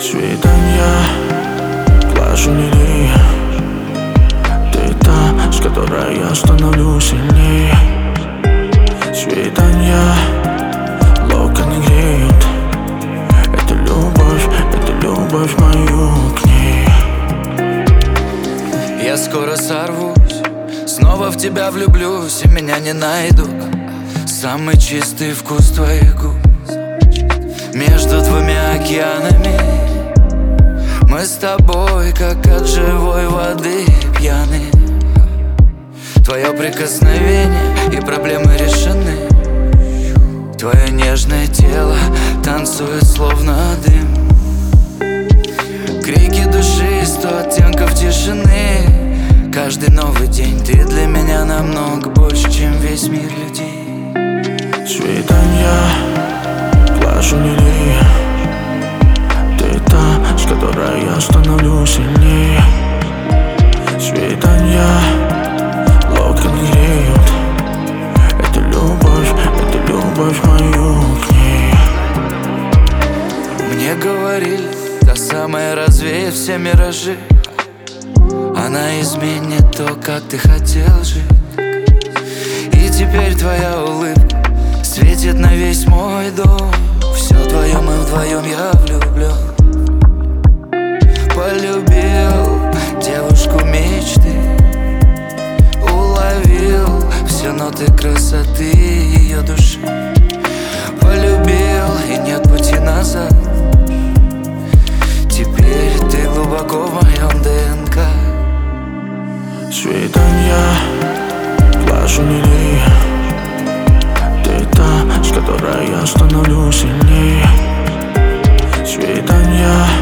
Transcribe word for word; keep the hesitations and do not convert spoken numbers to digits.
Свидания, глажу лилии. Ты та, с которой я становлюсь сильнее. Свидания, локоны греют. Это любовь, это любовь мою к ней. Я скоро сорвусь, снова в тебя влюблюсь и меня не найду. Самый чистый вкус твоих губ между двумя океанами. Мы с тобой, как от живой воды пьяны. Твое прикосновение и проблемы решены. Твое нежное тело танцует словно дым. Крики души, сто оттенков тишины. Каждый новый день ты для меня намного больше, чем весь мир людей. Свидания, глажу лилии. Ты та, с которой я становлюсь сильнее. Свидания, локоны греют. Это любовь, это любовь мою к ней. Мне говорили, та самая развеет все миражи. Она изменит то, как ты хотел жить. И теперь твоя улыбка светит на весь мой дом. Все вдвоем и вдвоем я влюблен. Полюбил девушку мечты. Уловил все ноты красоты ее души. Полюбил, и нет пути назад. Теперь ты глубоко в моем ДНК. Свидания, глажу лилии. Ты та, с которой я становлюсь сильнее. Свидания,